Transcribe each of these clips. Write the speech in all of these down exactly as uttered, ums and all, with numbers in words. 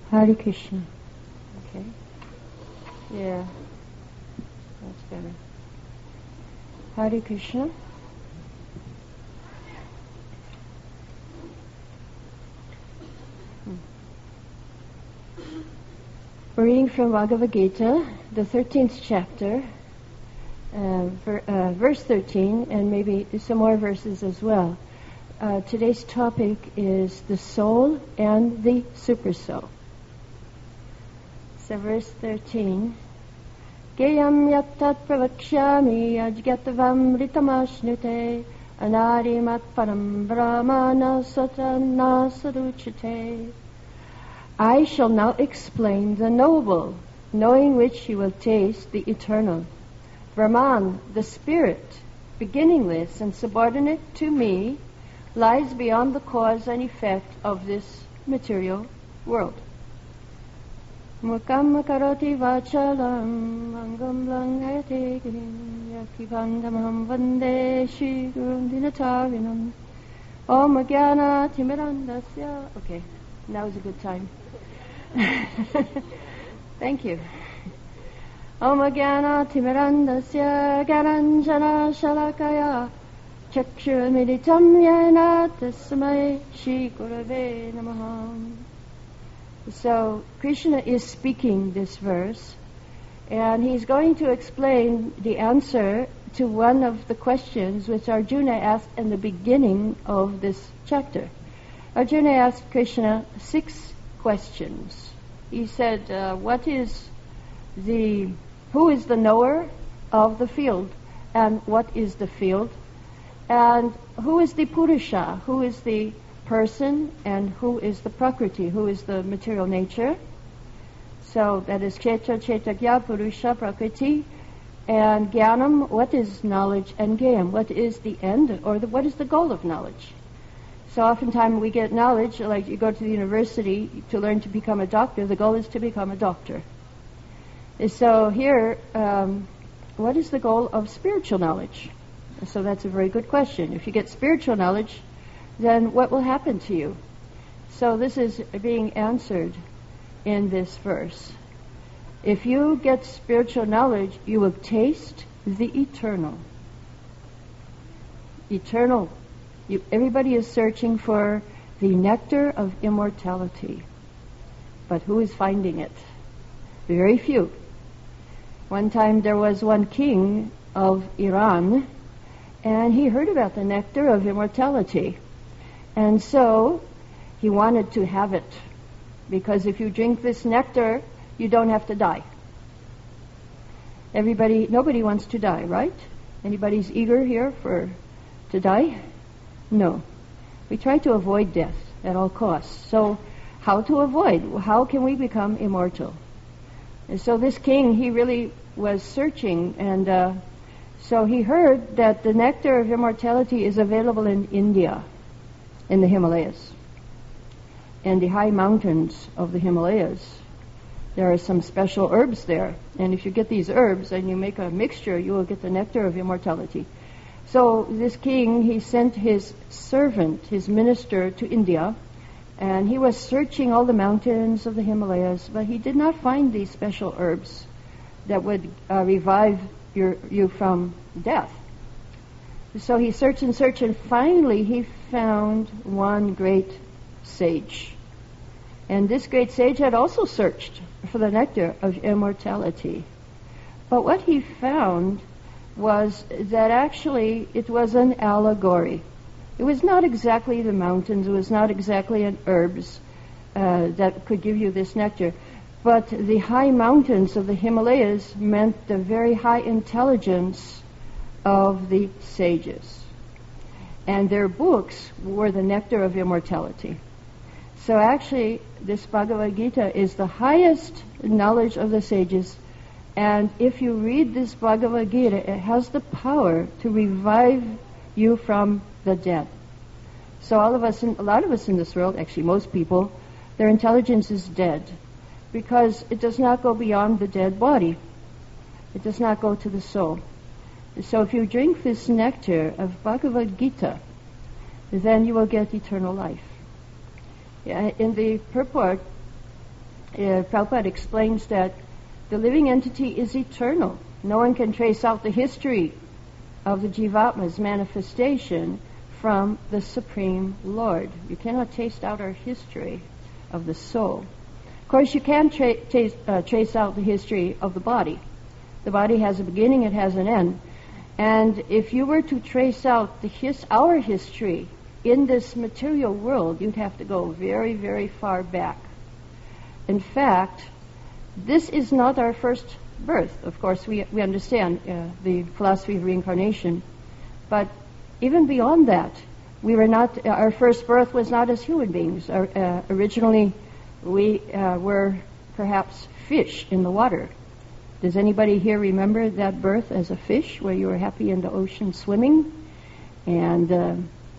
Hare Krishna. Okay. Yeah. That's better. Hare Krishna. Hmm. We're reading from Bhagavad Gita, the thirteenth chapter, uh, ver, uh, verse thirteen, and maybe some more verses as well. Uh, today's topic is the soul and the super soul. So verse thirteen, Geyam yattat pravakshami ajgatavam ritamashnute anarimat param brahmana satana saduchate. I shall now explain the noble, knowing which you will taste the eternal. Brahman, the spirit, beginningless and subordinate to me, lies beyond the cause and effect of this material world. Mukam karoti vachalam angam langhayate girim yakibandamam vande shri gurum dinatarinam om jnana timirandasya. Okay, now is a good time. Thank you. Om jnana timirandasya garanjana shalakaya chakshur militam yena tasmai shri gurave namaha. So Krishna is speaking this verse, and he's going to explain the answer to one of the questions which Arjuna asked in the beginning of this chapter. Arjuna asked Krishna six questions. He said, uh, what is the, who is the knower of the field, and what is the field, and who is the Purusha, who is the person, and who is the Prakriti, who is the material nature. So that is Cheta, Chetagya, Purusha, Prakriti, and Jnanam, what is knowledge, and Gayam, what is the end, or the, what is the goal of knowledge. So oftentimes we get knowledge, like you go to the university to learn to become a doctor, the goal is to become a doctor. So here, um, what is the goal of spiritual knowledge? So that's a very good question. If you get spiritual knowledge, then what will happen to you? So this is being answered in this verse. If you get spiritual knowledge, you will taste the eternal. Eternal. You, everybody is searching for the nectar of immortality. But who is finding it? Very few. One time there was one king of Iran, and he heard about the nectar of immortality. And so he wanted to have it, because if you drink this nectar, you don't have to die. Everybody, nobody wants to die, right? Anybody's eager here for to die? No. We try to avoid death at all costs. So how to avoid? How can we become immortal? And so this king, he really was searching, and uh, so he heard that the nectar of immortality is available in India, in the Himalayas, and the high mountains of the Himalayas. There are some special herbs there, and if you get these herbs and you make a mixture, you will get the nectar of immortality. So this king, he sent his servant, his minister, to India, and he was searching all the mountains of the Himalayas, but he did not find these special herbs that would uh, revive your, you from death. So he searched and searched, and finally he found one great sage. And this great sage had also searched for the nectar of immortality. But what he found was that actually it was an allegory. It was not exactly the mountains, it was not exactly an herbs uh, that could give you this nectar. But the high mountains of the Himalayas meant the very high intelligence of the sages. And their books were the nectar of immortality. So actually, this Bhagavad Gita is the highest knowledge of the sages. And if you read this Bhagavad Gita, it has the power to revive you from the dead. So all of us, in, a lot of us in this world, actually most people, their intelligence is dead, because it does not go beyond the dead body. It does not go to the soul. So if you drink this nectar of Bhagavad Gita, then you will get eternal life. Yeah, in the purport, uh, Prabhupada explains that the living entity is eternal. No one can trace out the history of the Jivatma's manifestation from the Supreme Lord. You cannot taste out our history of the soul. Of course, you can tra- taste, uh, trace out the history of the body. The body has a beginning, it has an end. And if you were to trace out the his, our history in this material world, you'd have to go very, very far back. In fact, this is not our first birth. Of course, we, we understand uh, the philosophy of reincarnation. But even beyond that, we were not, uh, our first birth was not as human beings. Our, uh, originally, we uh, were perhaps fish in the water. Does anybody here remember that birth as a fish, where you were happy in the ocean swimming and uh,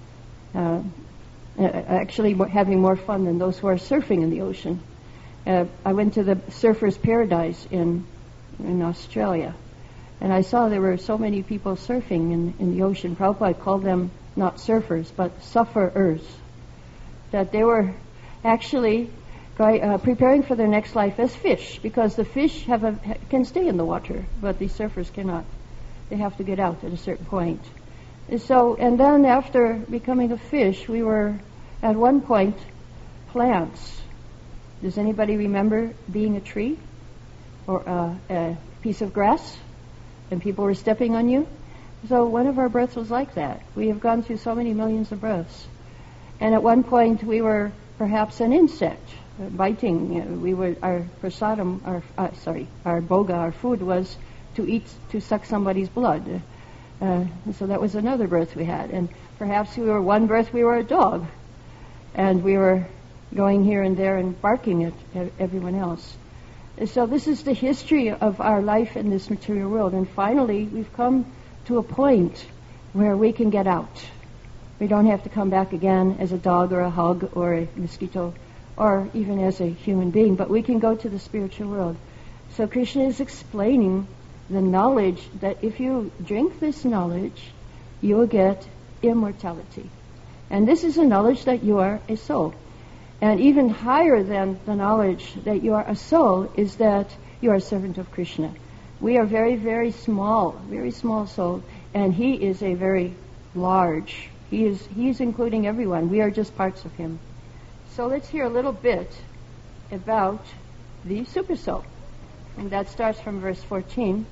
uh, actually having more fun than those who are surfing in the ocean? Uh, I went to the Surfer's Paradise in in Australia, and I saw there were so many people surfing in, in the ocean. Prabhupada called them not surfers, but sufferers, that they were actually uh, preparing for their next life as fish, because the fish have a, can stay in the water, but the surfers cannot. They have to get out at a certain point. And so, and then after becoming a fish, we were at one point plants. Does anybody remember being a tree or uh, a piece of grass and people were stepping on you? So one of our births was like that. We have gone through so many millions of births. And at one point we were perhaps an insect, uh, biting. You know, we were, our prasadam, our, uh, sorry, our boga, our food was to eat, to suck somebody's blood. Uh, so that was another birth we had. And perhaps we were one birth we were a dog. And we were going here and there and barking at everyone else. So this is the history of our life in this material world. And finally, we've come to a point where we can get out. We don't have to come back again as a dog or a hog or a mosquito or even as a human being, but we can go to the spiritual world. So Krishna is explaining the knowledge that if you drink this knowledge, you will get immortality. And this is a knowledge that you are a soul. And even higher than the knowledge that you are a soul is that you are a servant of Krishna. We are very, very small, very small soul, and he is a very large. He is he is including everyone. We are just parts of him. So let's hear a little bit about the super soul. And that starts from verse fourteen.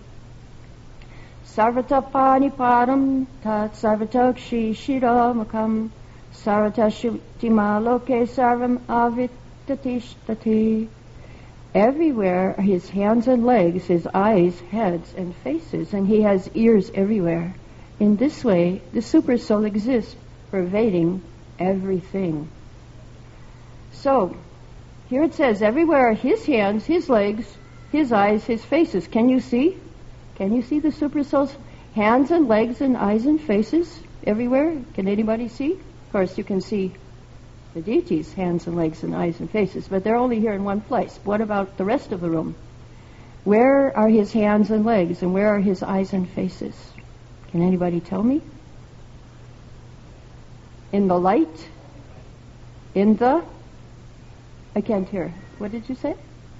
Sarvata paniparam tat sarvatokshi shiromakam Sarvata shuktima loke sarvam avitatishtati. Everywhere are his hands and legs, his eyes, heads, and faces, and he has ears everywhere. In this way, the super soul exists, pervading everything. So, here it says, everywhere are his hands, his legs, his eyes, his faces. Can you see? Can you see the super soul's hands and legs and eyes and faces everywhere? Can anybody see? Of course, you can see the deity's hands and legs and eyes and faces, but they're only here in one place. What about the rest of the room? Where are his hands and legs, and where are his eyes and faces? Can anybody tell me? In the light? In the? I can't hear. What did you say?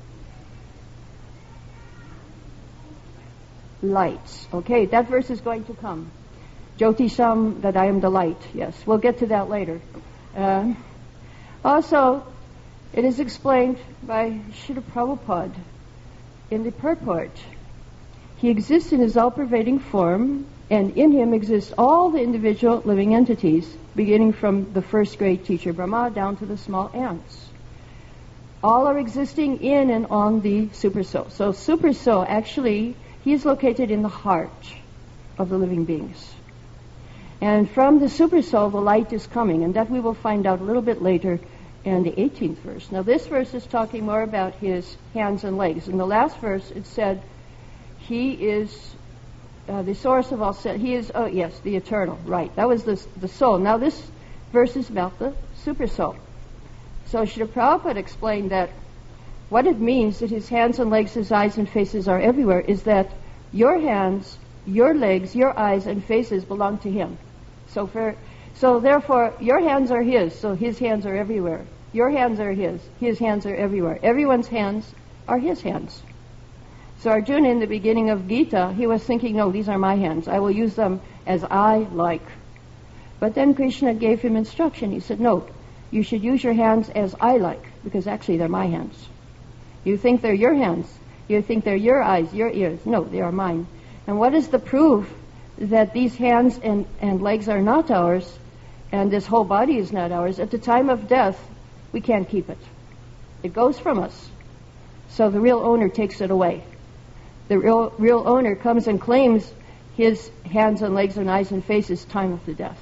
Lights. Okay, that verse is going to come. Jyotisham, that I am the light. Yes, we'll get to that later. Uh, also, it is explained by Srila Prabhupada in the purport. He exists in his all-pervading form, and in him exist all the individual living entities, beginning from the first great teacher Brahma down to the small ants. All are existing in and on the super soul. So super soul, actually, he is located in the heart of the living beings. And from the super soul, the light is coming, and that we will find out a little bit later in the eighteenth verse. Now, this verse is talking more about his hands and legs. In the last verse, it said, he is uh, the source of all sin. He is, oh yes, the eternal, right. That was the, the soul. Now, this verse is about the super soul. So, Srila Prabhupada explained that what it means that his hands and legs, his eyes and faces are everywhere is that your hands, your legs, your eyes and faces belong to him. So for, so therefore, your hands are his, so his hands are everywhere. Your hands are his. His hands are everywhere. Everyone's hands are his hands. So Arjuna, in the beginning of Gita, he was thinking, no, these are my hands. I will use them as I like. But then Krishna gave him instruction. He said, no, you should use your hands as I like, because actually they're my hands. You think they're your hands. You think they're your eyes, your ears. No, they are mine. And what is the proof that these hands and, and legs are not ours, and this whole body is not ours? At the time of death, we can't keep it. It goes from us. So the real owner takes it away. The real, real owner comes and claims his hands and legs and eyes and faces time of the death.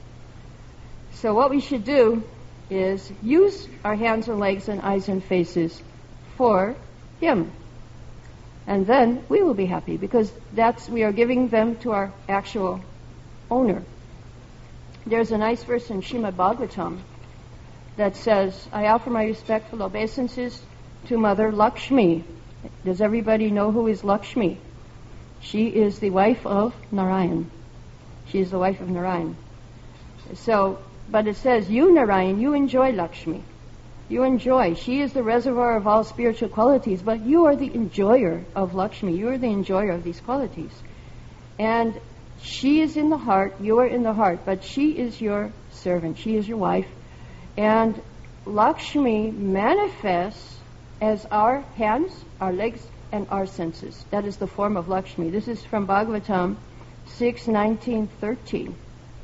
So what we should do is use our hands and legs and eyes and faces for him. And then we will be happy, because that's we are giving them to our actual owner. There's a nice verse in Srimad Bhagavatam that says, I offer my respectful obeisances to Mother Lakshmi. Does everybody know who is Lakshmi? She is the wife of Narayan. She is the wife of Narayan. So, but it says, you Narayan, you enjoy Lakshmi. You enjoy. She is the reservoir of all spiritual qualities, but you are the enjoyer of Lakshmi. You are the enjoyer of these qualities. And she is in the heart, you are in the heart, but she is your servant. She is your wife. And Lakshmi manifests as our hands, our legs, and our senses. That is the form of Lakshmi. This is from Bhagavatam six nineteen thirteen.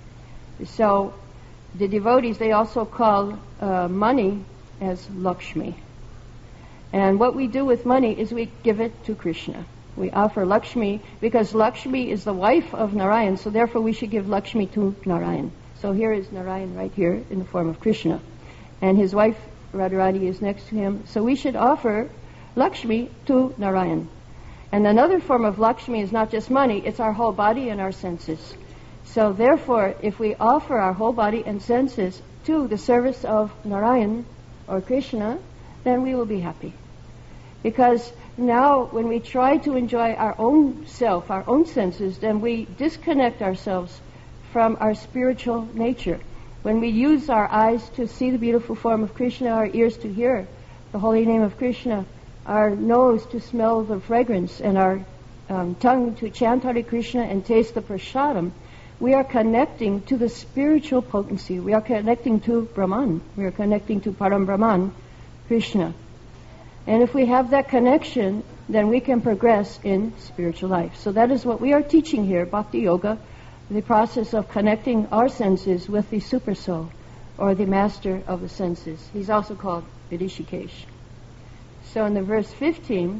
So the devotees, they also call uh, money as Lakshmi. And what we do with money is we give it to Krishna. We offer Lakshmi because Lakshmi is the wife of Narayan, so therefore we should give Lakshmi to Narayan. So here is Narayan right here in the form of Krishna. And his wife Radharani is next to him. So we should offer Lakshmi to Narayan. And another form of Lakshmi is not just money, it's our whole body and our senses. So therefore, if we offer our whole body and senses to the service of Narayan or Krishna, then we will be happy. Because now when we try to enjoy our own self, our own senses, then we disconnect ourselves from our spiritual nature. When we use our eyes to see the beautiful form of Krishna, our ears to hear the holy name of Krishna, our nose to smell the fragrance, and our um, tongue to chant Hare Krishna and taste the prasadam, we are connecting to the spiritual potency. We are connecting to Brahman. We are connecting to Param Brahman, Krishna. And if we have that connection, then we can progress in spiritual life. So that is what we are teaching here, Bhakti Yoga, the process of connecting our senses with the Super Soul, or the master of the senses. He's also called Rishikesh. So in the verse fifteen,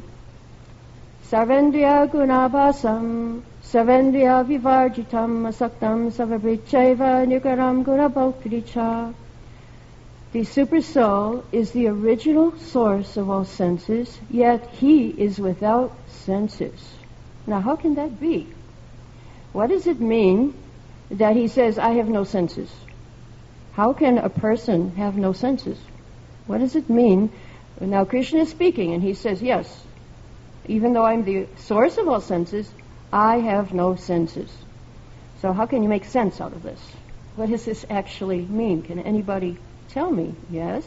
Sarvendriya gunabhasam, Sarvendriya vivarjitam, asaktam savabrichaiva nikaram gunabhokricha. The Super Soul is the original source of all senses, yet he is without senses. Now how can that be? What does it mean that he says, I have no senses? How can a person have no senses? What does it mean? Now Krishna is speaking and he says, yes, even though I'm the source of all senses, I have no senses. So how can you make sense out of this? What does this actually mean? Can anybody tell me? Yes?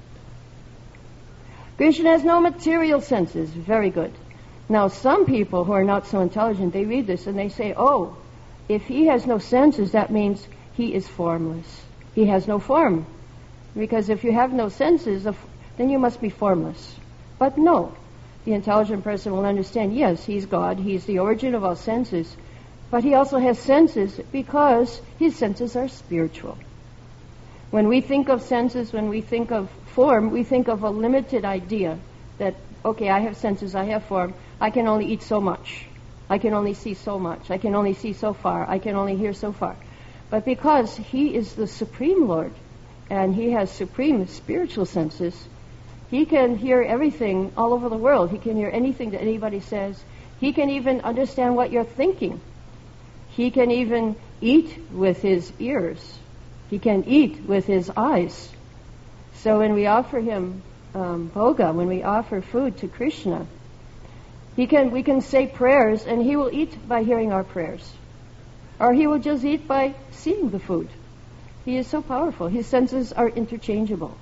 Krishna has no material senses. Very good. Now some people who are not so intelligent, they read this and they say, oh, if he has no senses, that means he is formless. He has no form. Because if you have no senses, then you must be formless. But no. The intelligent person will understand, yes, he's God, he's the origin of all senses, but he also has senses because his senses are spiritual. When we think of senses, when we think of form, we think of a limited idea that, okay, I have senses, I have form, I can only eat so much, I can only see so much, I can only see so far, I can only hear so far. But because he is the Supreme Lord, and he has supreme spiritual senses, he can hear everything all over the world. He can hear anything that anybody says. He can even understand what you're thinking. He can even eat with his ears. He can eat with his eyes. So when we offer him um, bhoga, when we offer food to Krishna, he can we can say prayers and he will eat by hearing our prayers. Or he will just eat by seeing the food. He is so powerful. His senses are interchangeable.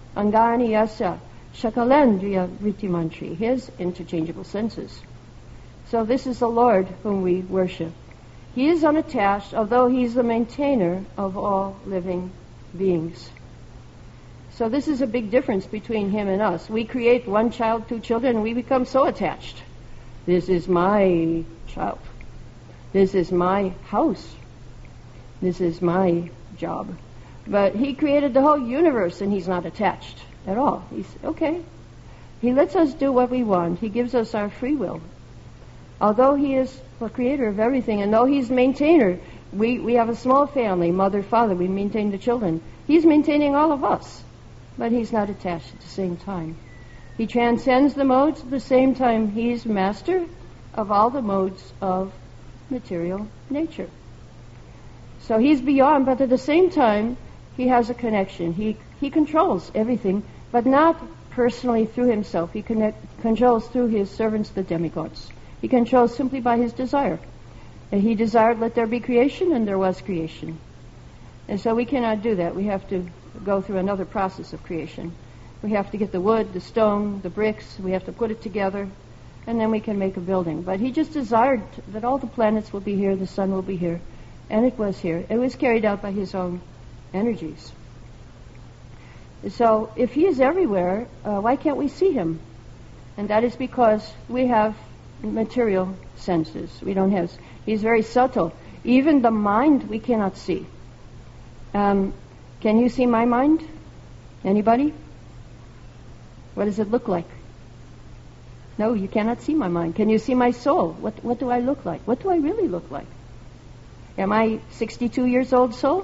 Angani yasya shakalendriya vritimantri, his interchangeable senses. So this is the Lord whom we worship. He is unattached, although he's the maintainer of all living beings. So this is a big difference between him and us. We create one child, two children, and we become so attached. This is my child. This is my house. This is my job. But he created the whole universe, and he's not attached at all. He's okay. He lets us do what we want. He gives us our free will. Although he is the creator of everything, and though he's maintainer, we, we have a small family, mother, father, we maintain the children. He's maintaining all of us, but he's not attached at the same time. He transcends the modes at the same time. He's master of all the modes of material nature. So he's beyond, but at the same time, he has a connection. He he controls everything, but not personally through himself. He connect, controls through his servants, the demigods. He controls simply by his desire. And he desired, let there be creation, and there was creation. And so we cannot do that. We have to go through another process of creation. We have to get the wood, the stone, the bricks. We have to put it together, and then we can make a building. But he just desired that all the planets will be here, the sun will be here, and it was here. It was carried out by his own energies. So if he is everywhere, uh, why can't we see him? And that is because we have material senses. We don't have... He's very subtle. Even the mind we cannot see. Um, can you see my mind? Anybody? What does it look like? No, you cannot see my mind. Can you see my soul? What what do I look like? What do I really look like? Am I sixty-two years old soul?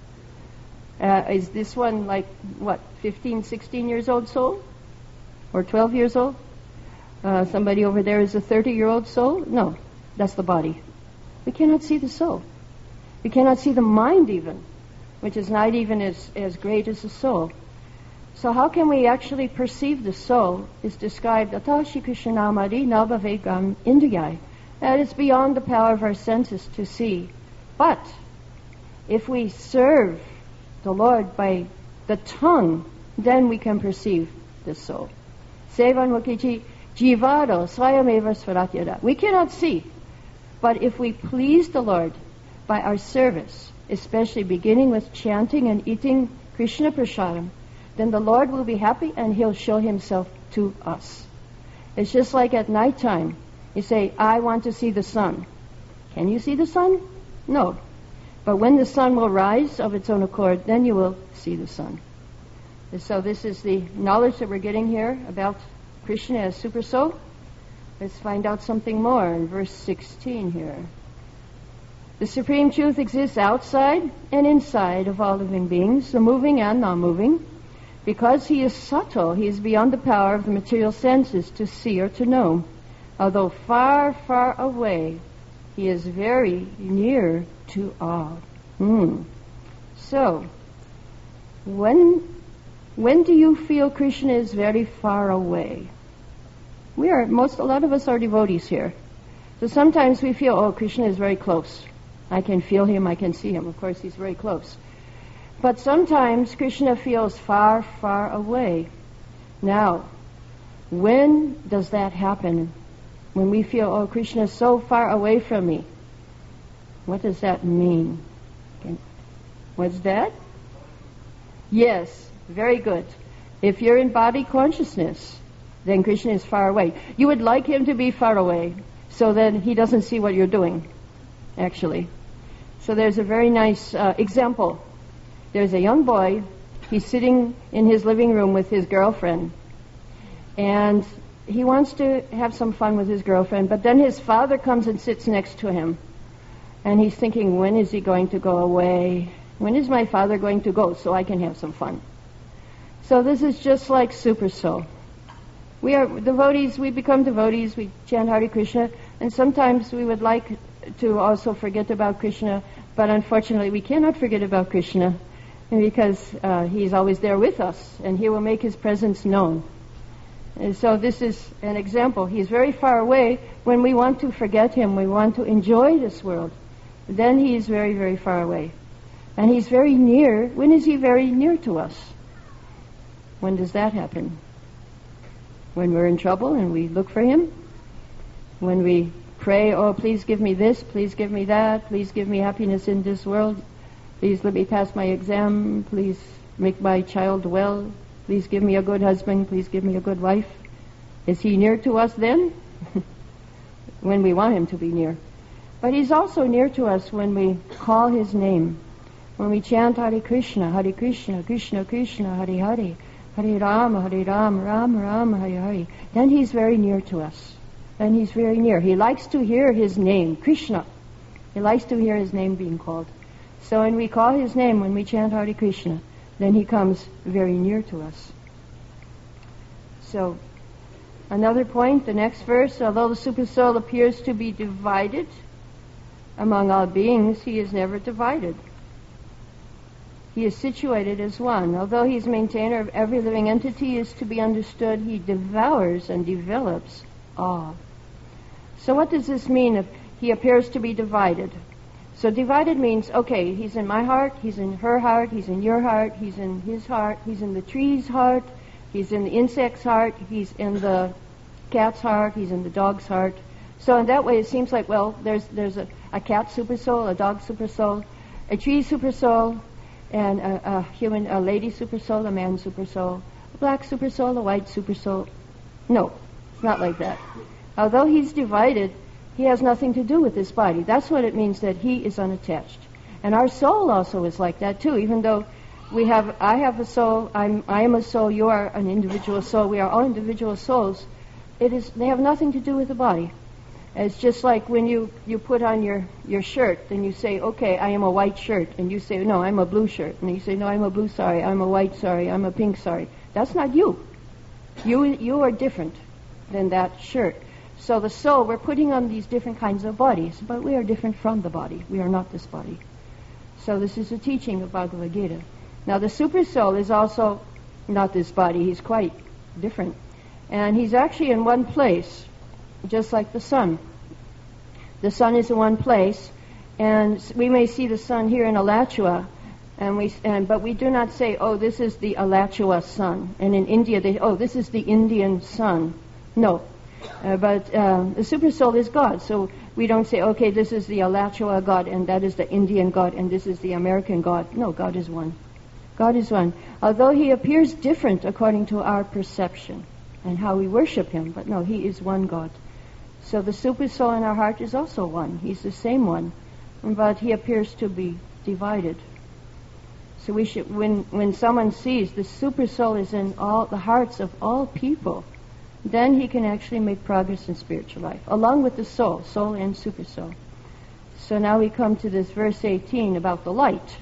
Uh, is this one like, what, fifteen, sixteen years old soul? Or twelve years old? Uh, somebody over there is a thirty-year-old soul? No, that's the body. We cannot see the soul. We cannot see the mind even, which is not even as, as great as the soul. So how can we actually perceive the soul? Is described, Atashi Krishnamadi Nabhavegam Indriyai. That is beyond the power of our senses to see. But if we serve the Lord by the tongue, then we can perceive the soul. Sevan Mukichi Jivado Swayameva Svaratyada. We cannot see, but if we please the Lord by our service, especially beginning with chanting and eating Krishna Prasadam, then the Lord will be happy and he'll show himself to us. It's just like at nighttime. You say, I want to see the sun. Can you see the sun? No. But when the sun will rise of its own accord, then you will see the sun. And so this is the knowledge that we're getting here about Krishna as Super Soul. Let's find out something more in verse sixteen here. The Supreme Truth exists outside and inside of all living beings, the moving and non-moving. Because he is subtle, he is beyond the power of the material senses to see or to know. Although far, far away, he is very near to all. Hmm. So, when when do you feel Krishna is very far away? We are, most, a lot of us are devotees here. So sometimes we feel, oh, Krishna is very close. I can feel him, I can see him. Of course, he's very close. But sometimes Krishna feels far, far away. Now, when does that happen? When we feel, oh, Krishna is so far away from me. What does that mean? Can, what's that? Yes, very good. If you're in body consciousness, then Krishna is far away. You would like him to be far away, so that he doesn't see what you're doing, actually. So there's a very nice uh, example. There's a young boy, he's sitting in his living room with his girlfriend, and he wants to have some fun with his girlfriend, but then his father comes and sits next to him, and he's thinking, when is he going to go away? When is my father going to go so I can have some fun? So this is just like Super Soul. We are devotees, we become devotees, we chant Hare Krishna, and sometimes we would like to also forget about Krishna, but unfortunately we cannot forget about Krishna, because uh, he's always there with us, and he will make his presence known. And so this is an example. He's very far away. When we want to forget him, we want to enjoy this world, then he is very, very far away. And he's very near. When is he very near to us? When does that happen? When we're in trouble and we look for Him? When we pray, oh, please give me this, please give me that, please give me happiness in this world, please let me pass my exam, please make my child well, please give me a good husband, please give me a good wife. Is He near to us then? When we want Him to be near. But He's also near to us when we call His name. When we chant Hare Krishna, Hare Krishna, Krishna Krishna, Hare Hare, Hare Rama, Hare Rama, Rama Rama, Hare Hare, then He's very near to us. Then He's very near. He likes to hear His name, Krishna. He likes to hear His name being called. So when we call His name, when we chant Hare Krishna, then He comes very near to us. So, another point, the next verse, although the Supersoul appears to be divided among all beings, He is never divided. He is situated as one. Although He is maintainer of every living entity, is to be understood, He devours and develops all. So what does this mean if He appears to be divided? So divided means, okay, He's in my heart, He's in her heart, He's in your heart, He's in his heart, He's in the tree's heart, He's in the insect's heart, He's in the cat's heart, He's in the dog's heart. So in that way it seems like, well, there's there's a, a cat supersoul, a dog supersoul, a tree supersoul, and a, a human, a lady supersoul, a man supersoul, a black supersoul, a white supersoul. No, it's not like that. Although He's divided, He has nothing to do with this body. That's what it means that He is unattached. And our soul also is like that too, even though we have, I have a soul, I'm, I am a soul, you are an individual soul, we are all individual souls. It is, they have nothing to do with the body. It's just like when you, you put on your, your shirt, and you say, okay, I am a white shirt, and you say, no, I'm a blue shirt, and you say, no, I'm a blue sari, I'm a white sari, I'm a pink sari. That's not you. You, you are different than that shirt. So the soul, we're putting on these different kinds of bodies, but we are different from the body. We are not this body. So this is a teaching of Bhagavad Gita. Now the super soul is also not this body. He's quite different. And he's actually in one place, just like the sun. The sun is in one place, and we may see the sun here in Alachua, and we, and, but we do not say, oh, this is the Alachua sun. And in India, they, oh, this is the Indian sun. No. Uh, but uh, the super soul is God, so we don't say, okay, this is the Alachua God, and that is the Indian God, and this is the American God. No, God is one. God is one. Although He appears different according to our perception and how we worship Him, but no, He is one God. So the super soul in our heart is also one. He's the same one, but He appears to be divided. So we should, when when someone sees the super soul is in all the hearts of all people, then he can actually make progress in spiritual life, along with the soul, soul and super soul. So now we come to this verse eighteen about the light.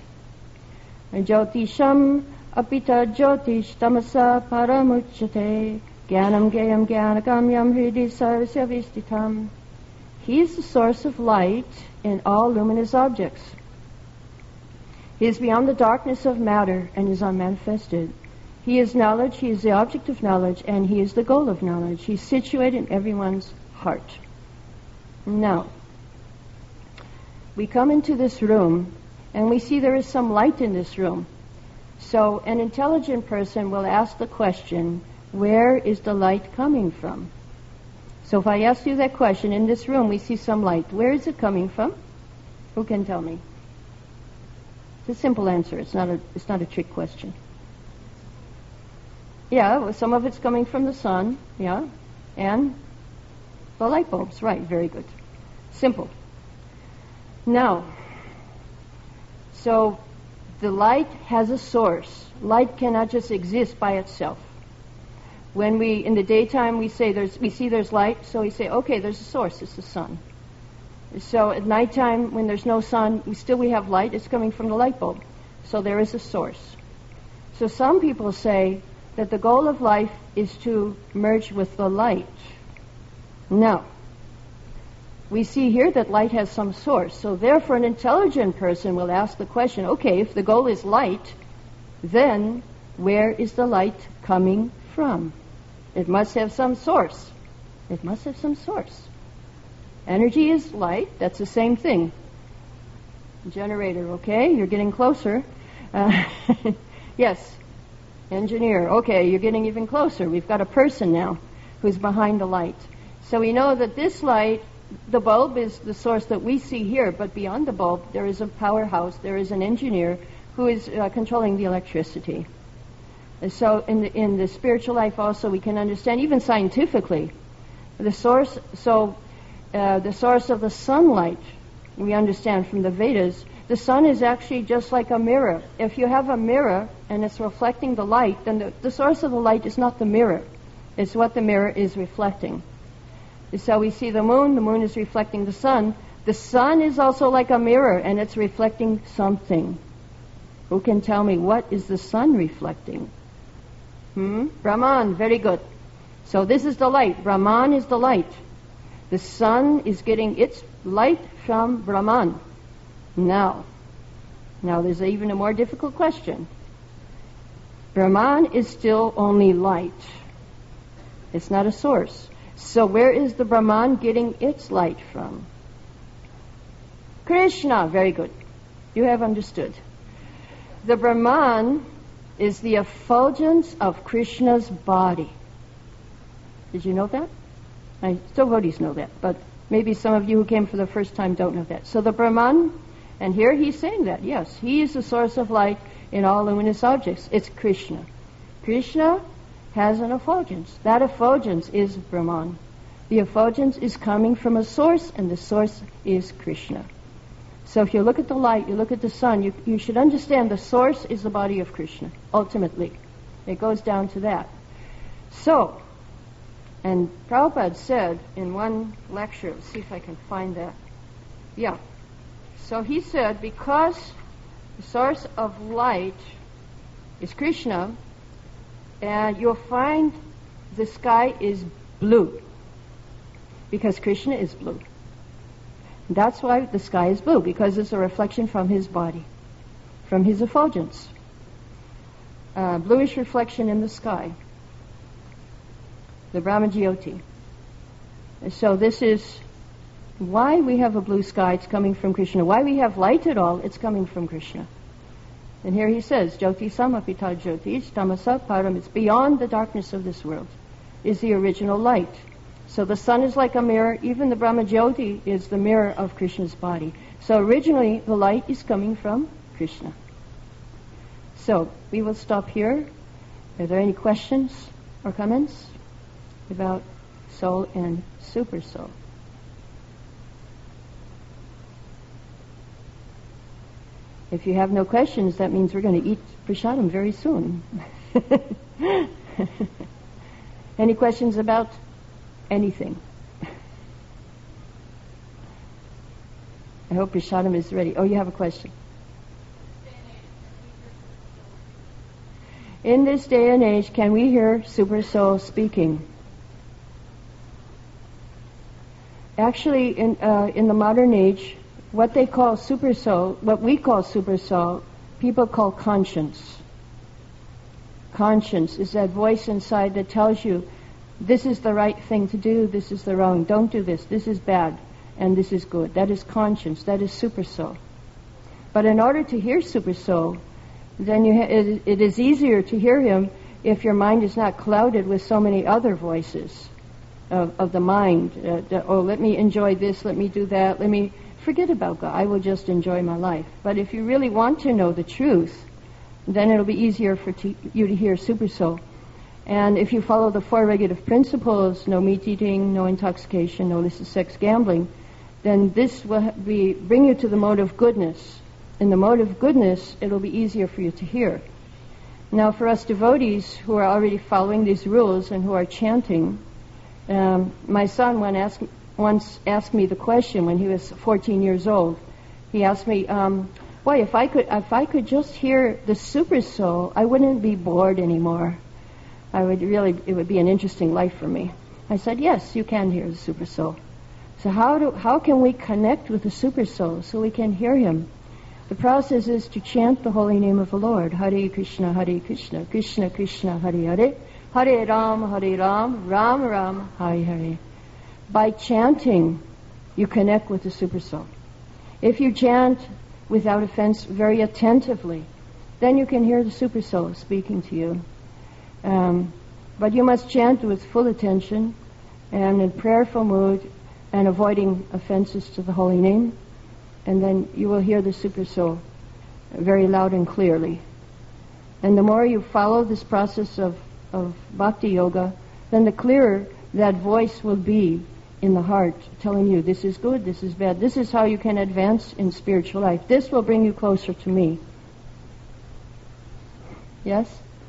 Jyotisham apita jyotish tamasa paramuchyate jnanam gayam gyanagamyam hridi sarvasya vistitam. He is the source of light in all luminous objects. He is beyond the darkness of matter and is unmanifested. He is knowledge, He is the object of knowledge, and He is the goal of knowledge. He's situated in everyone's heart. Now, we come into this room, and we see there is some light in this room. So an intelligent person will ask the question, where is the light coming from? So if I ask you that question, in this room we see some light. Where is it coming from? Who can tell me? It's a simple answer. It's not a, it's not a trick question. Yeah, well, some of it's coming from the sun, yeah, and the light bulbs, right, very good. Simple. Now, so the light has a source. Light cannot just exist by itself. When we, in the daytime, we say there's, we see there's light, so we say, okay, there's a source, it's the sun. So at nighttime, when there's no sun, we still we have light, it's coming from the light bulb. So there is a source. So some people say that the goal of life is to merge with the light. Now, we see here that light has some source. So therefore, an intelligent person will ask the question, okay, if the goal is light, then where is the light coming from? It must have some source. It must have some source. Energy is light. That's the same thing. Generator, okay? You're getting closer. Uh, yes. Engineer. Okay, you're getting even closer. We've got a person now who's behind the light. So we know that this light, the bulb is the source that we see here, but beyond the bulb there is a powerhouse, there is an engineer who is uh, controlling the electricity. And so in the, in the spiritual life also we can understand, even scientifically, the source, so uh, the source of the sunlight, we understand from the Vedas, the sun is actually just like a mirror. If you have a mirror and it's reflecting the light, then the, the source of the light is not the mirror. It's what the mirror is reflecting. So we see the moon, the moon is reflecting the sun. The sun is also like a mirror and it's reflecting something. Who can tell me what is the sun reflecting? Hmm? Brahman, very good. So this is the light. Brahman is the light. The sun is getting its light from Brahman. Now, now there's even a more difficult question. Brahman is still only light. It's not a source. So where is the Brahman getting its light from? Krishna, very good. You have understood. The Brahman is the effulgence of Krishna's body. Did you know that? I, devotees know that, but maybe some of you who came for the first time don't know that. So the Brahman, and here he's saying that, yes, he is the source of light in all luminous objects. It's Krishna. Krishna has an effulgence. That effulgence is Brahman. The effulgence is coming from a source, and the source is Krishna. So if you look at the light, you look at the sun, you, you should understand the source is the body of Krishna, ultimately. It goes down to that. So, and Prabhupada said in one lecture, let's see if I can find that. Yeah. So he said, because the source of light is Krishna, and you'll find the sky is blue, because Krishna is blue. That's why the sky is blue, because it's a reflection from his body, from his effulgence. Uh, bluish reflection in the sky. The Brahmajyoti. So this is why we have a blue sky. It's coming from Krishna. Why we have light at all, it's coming from Krishna. And here he says, Jyoti samapita jyotish tamasa param. It's beyond the darkness of this world, is the original light. So the sun is like a mirror. Even the Brahmajyoti is the mirror of Krishna's body. So originally the light is coming from Krishna. So we will stop here. Are there any questions or comments about soul and super soul? If you have no questions, that means we're going to eat prasadam very soon. Any questions about anything? I hope prasadam is ready. Oh, you have a question. In this day and age, can we hear super soul speaking? Actually, in uh, in the modern age, what they call super soul, what we call super soul, people call conscience. Conscience is that voice inside that tells you, this is the right thing to do, this is the wrong, don't do this, this is bad, and this is good. That is conscience, that is super soul. But in order to hear super soul, then you ha- it, it is easier to hear him if your mind is not clouded with so many other voices of, of the mind. Uh, that, oh, let me enjoy this, let me do that, let me forget about God, I will just enjoy my life. But if you really want to know the truth, then it'll be easier for t- you to hear super soul. And if you follow the four regulative principles, no meat eating, no intoxication, no illicit sex, gambling, then this will be bring you to the mode of goodness. In the mode of goodness, it'll be easier for you to hear. Now, for us devotees who are already following these rules and who are chanting, um, my son once asked, once asked me the question when he was fourteen years old. He asked me, um, "Boy, if I could, if I could just hear the super soul, I wouldn't be bored anymore. I would really, it would be an interesting life for me." I said, "Yes, you can hear the super soul." So how do how can we connect with the super soul so we can hear him? The process is to chant the holy name of the Lord. Hare Krishna, Hare Krishna, Krishna Krishna, Hare Hare, Hare Ram, Hare Ram, Ram Ram, Hare Hare. By chanting, you connect with the super soul. If you chant without offense very attentively, then you can hear the super soul speaking to you. Um, but you must chant with full attention and in prayerful mood and avoiding offenses to the holy name. And then you will hear the Super Soul very loud and clearly. And the more you follow this process of, of Bhakti Yoga, then the clearer that voice will be in the heart, telling you this is good, this is bad. This is how you can advance in spiritual life. This will bring you closer to me. Yes?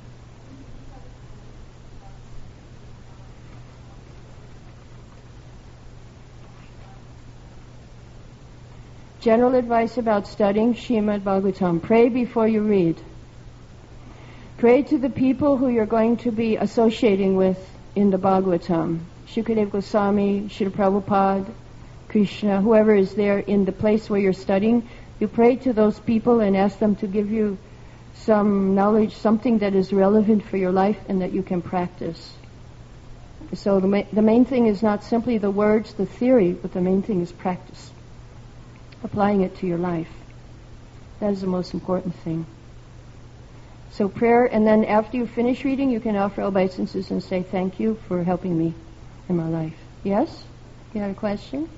General advice about studying Srimad Bhagavatam. Pray before you read. Pray to the people who you're going to be associating with in the Bhagavatam. Shukadeva Goswami, Srila Prabhupada, Krishna, whoever is there in the place where you're studying. You pray to those people and ask them to give you some knowledge, something that is relevant for your life and that you can practice. So the, ma- the main thing is not simply the words, the theory, but the main thing is practice. Applying it to your life. That is the most important thing. So prayer, and then after you finish reading, you can offer obeisances and say thank you for helping me in my life. Yes? You had a question?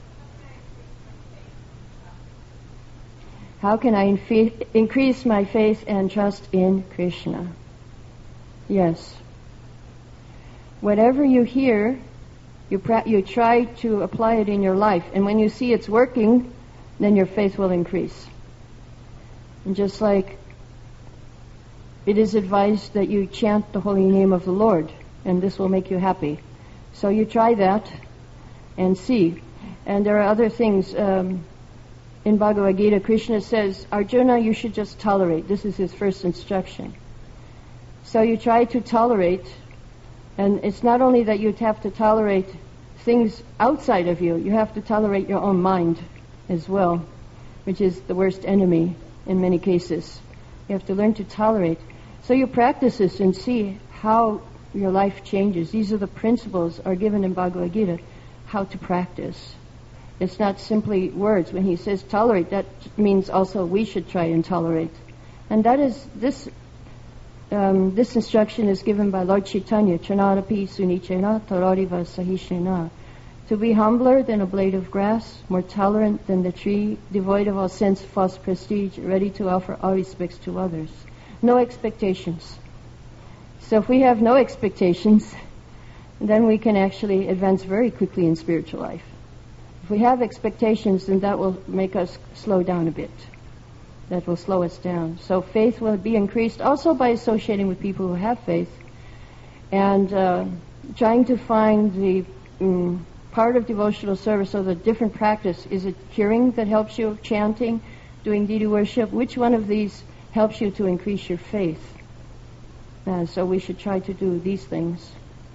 How can I infe- increase my faith and trust in Krishna? Yes. Whatever you hear, you, pra- you try to apply it in your life. And when you see it's working, then your faith will increase. And just like it is advised that you chant the holy name of the Lord, and this will make you happy. So you try that and see. And there are other things. Um, in Bhagavad Gita, Krishna says, Arjuna, you should just tolerate. This is his first instruction. So you try to tolerate, and it's not only that you have to tolerate things outside of you, you have to tolerate your own mind as well, which is the worst enemy in many cases. You have to learn to tolerate. So you practice this and see how your life changes. These are the principles are given in Bhagavad Gita, how to practice. It's not simply words. When he says tolerate, that means also we should try and tolerate. And that is, this um, this instruction is given by Lord Chaitanya, Chanadapi sunichena tarariva sahishnena. To be humbler than a blade of grass, more tolerant than the tree, devoid of all sense, false prestige, ready to offer all respects to others. No expectations. So if we have no expectations, then we can actually advance very quickly in spiritual life. If we have expectations, then that will make us slow down a bit. That will slow us down. So faith will be increased also by associating with people who have faith and uh, trying to find the um, part of devotional service, so the different practice. Is it hearing that helps you, chanting, doing deity worship? Which one of these helps you to increase your faith? Uh, so we should try to do these things.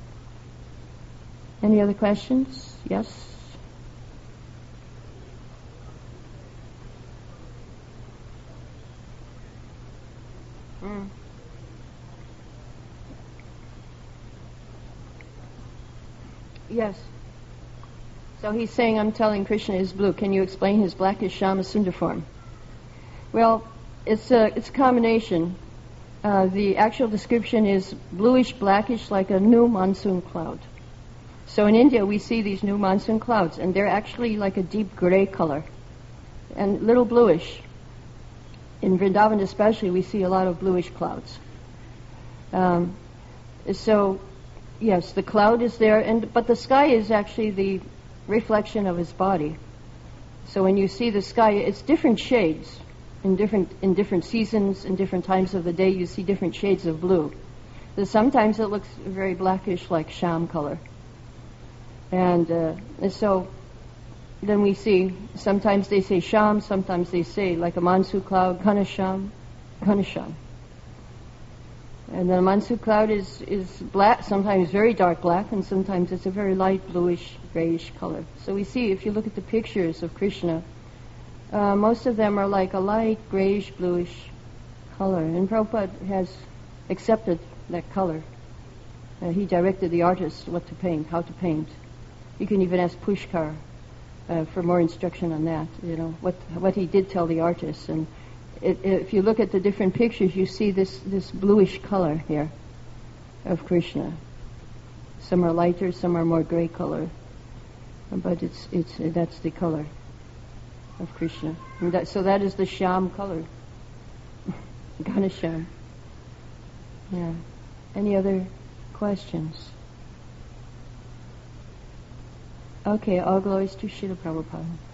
Any other questions? Yes? Mm. Yes. So he's saying, I'm telling Krishna is blue. Can you explain his blackish Shama Sundar form? Well, it's a, it's a combination. Uh, the actual description is bluish, blackish, like a new monsoon cloud. So in India, we see these new monsoon clouds, and they're actually like a deep gray color and little bluish. In Vrindavan especially, we see a lot of bluish clouds. Um, so, yes, the cloud is there, and but the sky is actually the reflection of his body. So when you see the sky, it's different shades. In different in different seasons, in different times of the day, you see different shades of blue. So sometimes it looks very blackish, like sham color. And, uh, and so then we see, sometimes they say sham, sometimes they say, like a monsoon cloud, ghanasham, ghanasham. And then a monsoon cloud is, is black, sometimes very dark black, and sometimes it's a very light bluish, grayish color. So we see, if you look at the pictures of Krishna, uh, most of them are like a light grayish, bluish color. And Prabhupada has accepted that color. Uh, he directed the artist what to paint, how to paint. You can even ask Pushkar uh, for more instruction on that, you know, what what he did tell the artist. And it, if you look at the different pictures, you see this, this bluish color here. of Krishna. Some are lighter, some are more gray color, but it's it's that's the color of Krishna. And that, so that is the Shyam color, Ghanashyam. Yeah. Any other questions? Okay, all glories to Srila Prabhupada.